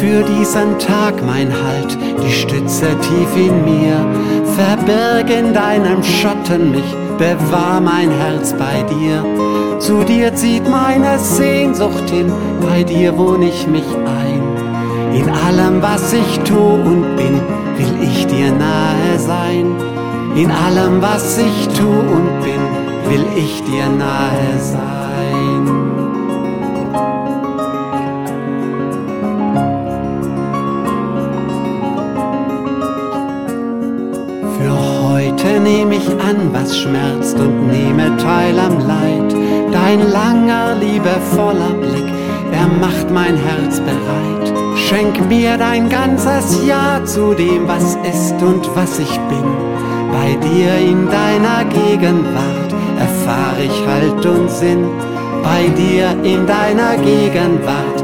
für diesen Tag mein Halt, die Stütze tief in mir. Verbirg in deinem Schatten mich, bewahr mein Herz bei dir. Zu dir zieht meine Sehnsucht hin, bei dir wohn ich mich ein. In allem, was ich tu und bin, will ich dir nahe sein. In allem, was ich tu und bin, will ich dir nahe sein. Für heute nehme ich an, was schmerzt und nehme teil am Leid. Dein langer, liebevoller Blick, er macht mein Herz bereit. Schenk mir dein ganzes Ja zu dem, was ist und was ich bin. Bei dir in deiner Gegenwart erfahr ich Halt und Sinn. Bei dir in deiner Gegenwart